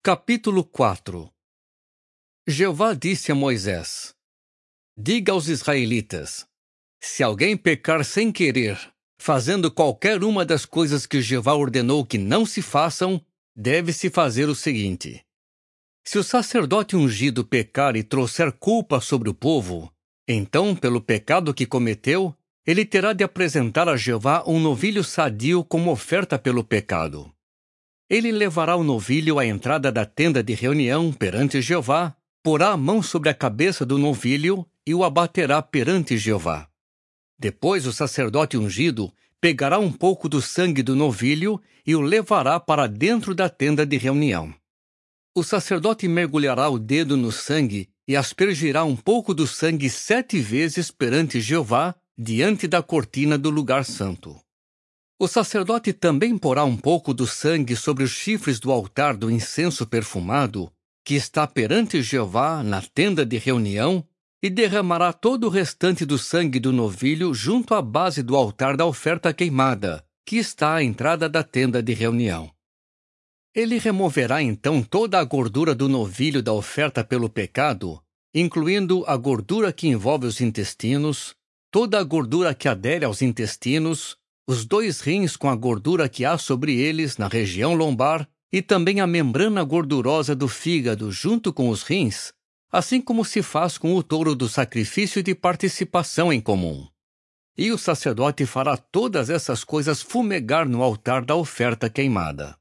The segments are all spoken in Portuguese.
Capítulo 4. Jeová disse a Moisés: Diga aos israelitas: se alguém pecar sem querer, fazendo qualquer uma das coisas que Jeová ordenou que não se façam, deve-se fazer o seguinte: se o sacerdote ungido pecar e trouxer culpa sobre o povo, então, pelo pecado que cometeu, ele terá de apresentar a Jeová um novilho sadio como oferta pelo pecado. Ele levará o novilho à entrada da tenda de reunião perante Jeová, porá a mão sobre a cabeça do novilho e o abaterá perante Jeová. Depois o sacerdote ungido pegará um pouco do sangue do novilho e o levará para dentro da tenda de reunião. O sacerdote mergulhará o dedo no sangue e aspergirá um pouco do sangue 7 vezes perante Jeová, diante da cortina do lugar santo. O sacerdote também porá um pouco do sangue sobre os chifres do altar do incenso perfumado, que está perante Jeová na tenda de reunião, e derramará todo o restante do sangue do novilho junto à base do altar da oferta queimada, que está à entrada da tenda de reunião. Ele removerá então toda a gordura do novilho da oferta pelo pecado, incluindo a gordura que envolve os intestinos, toda a gordura que adere aos intestinos, os 2 rins com a gordura que há sobre eles na região lombar e também a membrana gordurosa do fígado junto com os rins, assim como se faz com o touro do sacrifício de participação em comum. E o sacerdote fará todas essas coisas fumegar no altar da oferta queimada.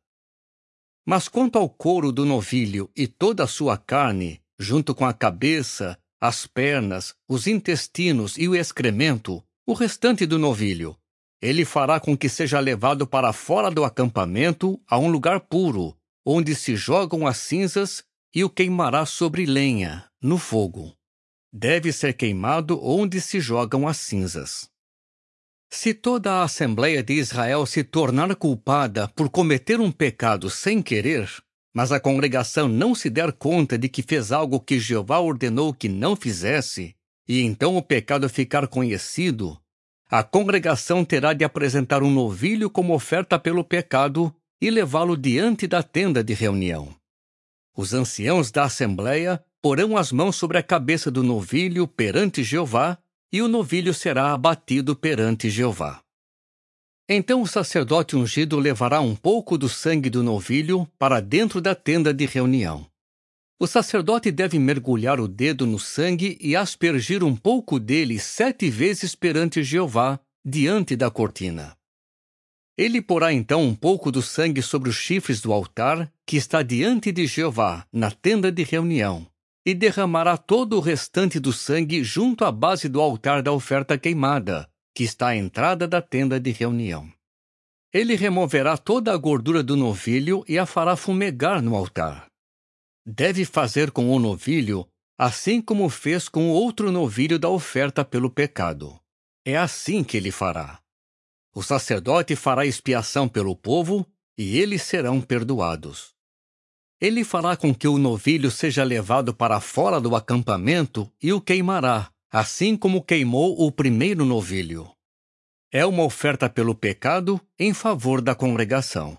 Mas quanto ao couro do novilho e toda a sua carne, junto com a cabeça, as pernas, os intestinos e o excremento, o restante do novilho, ele fará com que seja levado para fora do acampamento a um lugar puro, onde se jogam as cinzas, e o queimará sobre lenha, no fogo. Deve ser queimado onde se jogam as cinzas. Se toda a Assembleia de Israel se tornar culpada por cometer um pecado sem querer, mas a congregação não se der conta de que fez algo que Jeová ordenou que não fizesse, e então o pecado ficar conhecido, a congregação terá de apresentar um novilho como oferta pelo pecado e levá-lo diante da tenda de reunião. Os anciãos da Assembleia porão as mãos sobre a cabeça do novilho perante Jeová, e o novilho será abatido perante Jeová. Então o sacerdote ungido levará um pouco do sangue do novilho para dentro da tenda de reunião. O sacerdote deve mergulhar o dedo no sangue e aspergir um pouco dele 7 vezes perante Jeová, diante da cortina. Ele porá então um pouco do sangue sobre os chifres do altar, que está diante de Jeová, na tenda de reunião, e derramará todo o restante do sangue junto à base do altar da oferta queimada, que está à entrada da tenda de reunião. Ele removerá toda a gordura do novilho e a fará fumegar no altar. Deve fazer com o novilho assim como fez com o outro novilho da oferta pelo pecado. É assim que ele fará. O sacerdote fará expiação pelo povo e eles serão perdoados. Ele fará com que o novilho seja levado para fora do acampamento e o queimará, assim como queimou o primeiro novilho. É uma oferta pelo pecado em favor da congregação.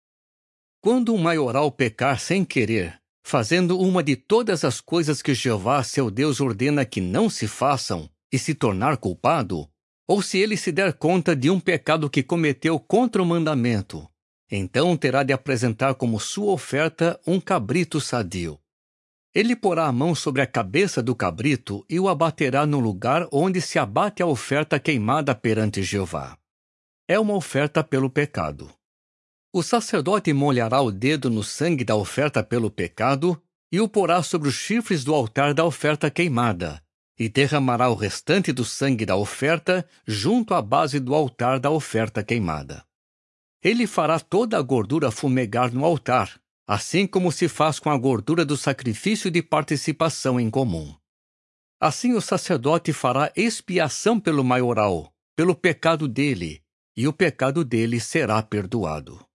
Quando um maioral pecar sem querer, fazendo uma de todas as coisas que Jeová, seu Deus, ordena que não se façam, e se tornar culpado, ou se ele se der conta de um pecado que cometeu contra o mandamento, então terá de apresentar como sua oferta um cabrito sadio. Ele porá a mão sobre a cabeça do cabrito e o abaterá no lugar onde se abate a oferta queimada perante Jeová. É uma oferta pelo pecado. O sacerdote molhará o dedo no sangue da oferta pelo pecado e o porá sobre os chifres do altar da oferta queimada, e derramará o restante do sangue da oferta junto à base do altar da oferta queimada. Ele fará toda a gordura fumegar no altar, assim como se faz com a gordura do sacrifício de participação em comum. Assim o sacerdote fará expiação pelo maioral, pelo pecado dele, e o pecado dele será perdoado.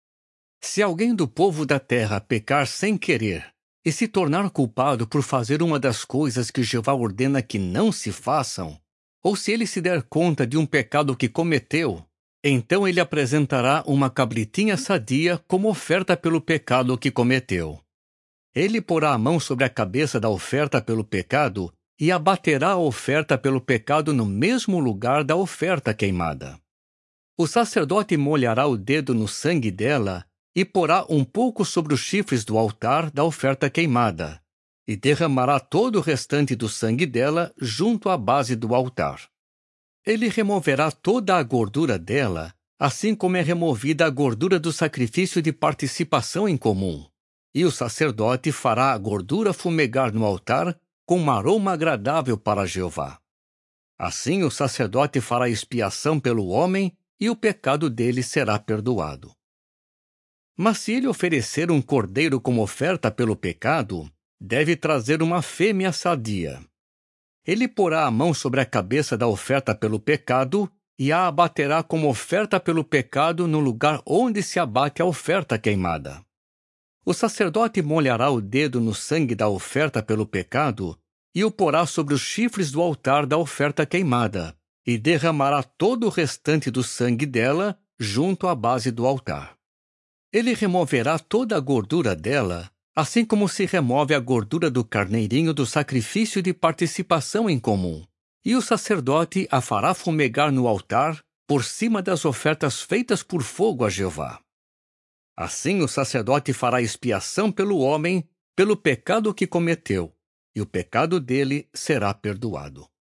Se alguém do povo da terra pecar sem querer e se tornar culpado por fazer uma das coisas que Jeová ordena que não se façam, ou se ele se der conta de um pecado que cometeu, então ele apresentará uma cabritinha sadia como oferta pelo pecado que cometeu. Ele porá a mão sobre a cabeça da oferta pelo pecado e abaterá a oferta pelo pecado no mesmo lugar da oferta queimada. O sacerdote molhará o dedo no sangue dela e porá um pouco sobre os chifres do altar da oferta queimada, e derramará todo o restante do sangue dela junto à base do altar. Ele removerá toda a gordura dela, assim como é removida a gordura do sacrifício de participação em comum. E o sacerdote fará a gordura fumegar no altar com um aroma agradável para Jeová. Assim o sacerdote fará expiação pelo homem e o pecado dele será perdoado. Mas se ele oferecer um cordeiro como oferta pelo pecado, deve trazer uma fêmea sadia. Ele porá a mão sobre a cabeça da oferta pelo pecado e a abaterá como oferta pelo pecado no lugar onde se abate a oferta queimada. O sacerdote molhará o dedo no sangue da oferta pelo pecado e o porá sobre os chifres do altar da oferta queimada, e derramará todo o restante do sangue dela junto à base do altar. Ele removerá toda a gordura dela, assim como se remove a gordura do carneirinho do sacrifício de participação em comum, e o sacerdote a fará fumegar no altar por cima das ofertas feitas por fogo a Jeová. Assim o sacerdote fará expiação pelo homem, pelo pecado que cometeu, e o pecado dele será perdoado.